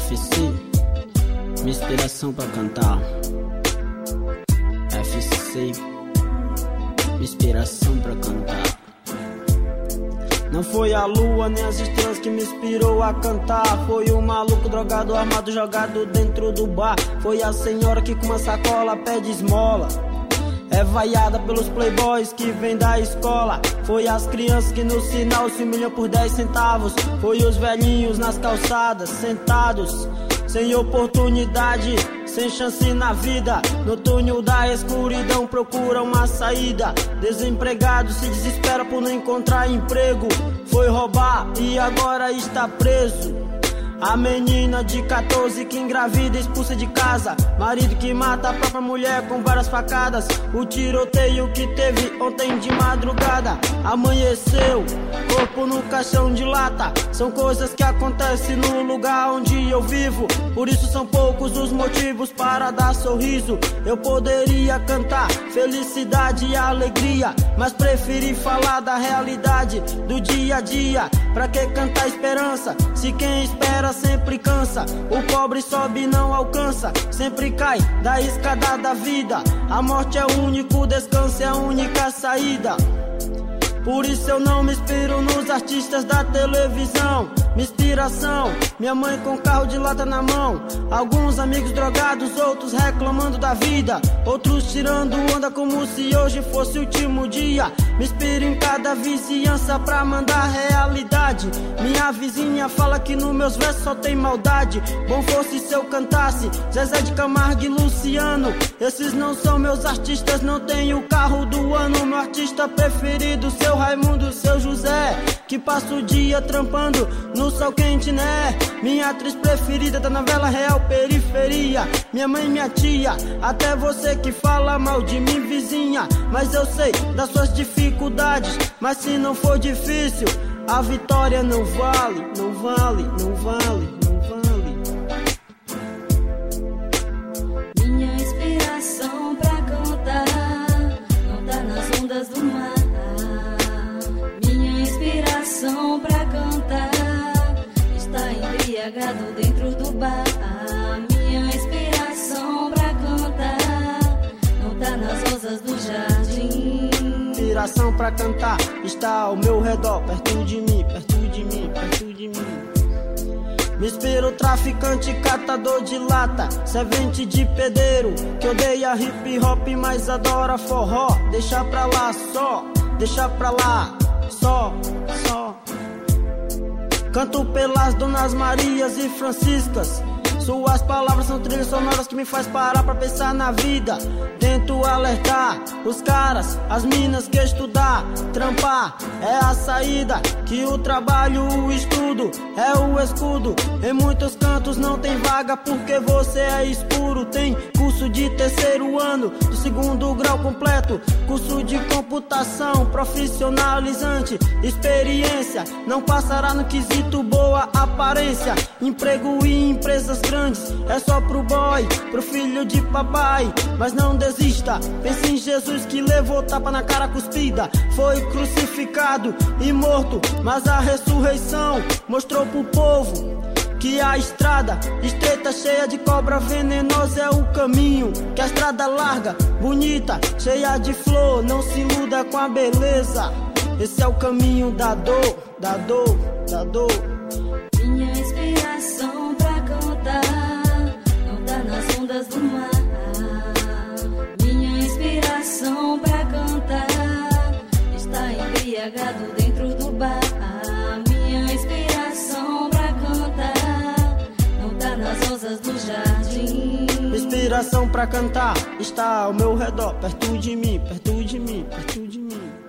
FC, minha inspiração pra cantar. FC, minha inspiração pra cantar. Não foi a lua nem as estrelas que me inspirou a cantar. Foi um maluco drogado, armado, jogado dentro do bar. Foi a senhora que com uma sacola pede esmola. É vaiada pelos playboys que vem da escola. Foi as crianças que no sinal se humilham por 10 centavos. Foi os velhinhos nas calçadas, sentados, sem oportunidade, sem chance na vida. No túnel da escuridão procura uma saída. Desempregado se desespera por não encontrar emprego. Foi roubar e agora está preso. A menina de 14 que engravida e expulsa de casa. Marido que mata a própria mulher com várias facadas. O tiroteio que teve ontem de madrugada. Amanheceu, corpo no caixão de lata. São coisas que acontecem no lugar onde eu vivo. Por isso são poucos os motivos para dar sorriso. Eu poderia cantar felicidade e alegria, mas preferi falar da realidade do dia a dia. Pra que cantar esperança, se quem espera sempre cansa? O pobre sobe e não alcança, sempre cai da escada da vida. A morte é o único descanso, é a única saída. Por isso eu não me inspiro nos artistas da televisão. Minha inspiração, minha mãe com carro de lata na mão. Alguns amigos drogados, outros reclamando da vida. Outros tirando onda como se hoje fosse o último dia. Me inspiro em cada vizinhança pra mandar realidade. Minha vizinha fala que nos meus versos só tem maldade. Bom fosse se eu cantasse Zezé de Camargo e Luciano. Esses não são meus artistas, não tenho o carro do ano. Meu artista preferido, seu Raimundo, seu José, que passa o dia trampando no sol quente, né? Minha atriz preferida da novela Real Periferia. Minha mãe, minha tia, até você que fala mal de mim, vizinha. Mas eu sei das suas dificuldades, mas se não for difícil, a vitória não vale, não vale, não vale, não vale. Minha inspiração pra cantar não tá nas ondas do mar. Minha inspiração pra cantar está embriagado dentro do bar. Minha inspiração pra cantar não tá nas rosas do jardim. Inspiração pra cantar está ao meu redor, perto de mim, perto de mim, perto de mim. Me inspiro traficante, catador de lata, servente de pedreiro, que odeia hip hop, mas adora forró. Deixa pra lá só, deixa pra lá só, só. Canto pelas Donas Marias e Franciscas. Suas palavras são trilhas sonoras que me faz parar pra pensar na vida. Tento alertar os caras, as minas que estudar, trampar é a saída, que o trabalho, o estudo é o escudo. Em muitos cantos não tem vaga porque você é escuro. Tem curso de terceiro ano, do segundo grau completo, curso de computação profissionalizante. Experiência não passará no quesito boa aparência. Emprego e empresas grandes é só pro boy, pro filho de papai. Mas não desista, pense em Jesus que levou tapa na cara cuspida. Foi crucificado e morto, mas a ressurreição mostrou pro povo que a estrada estreita, cheia de cobra venenosa é o caminho. Que a estrada larga, bonita, cheia de flor, não se iluda com a beleza. Esse é o caminho da dor, da dor, da dor. Minha inspiração pra cantar não tá nas ondas do mar. Minha inspiração pra cantar está embriagado dentro do bar. Minha inspiração pra cantar não tá nas rosas do jardim. Inspiração pra cantar está ao meu redor, perto de mim, perto de mim, perto de mim.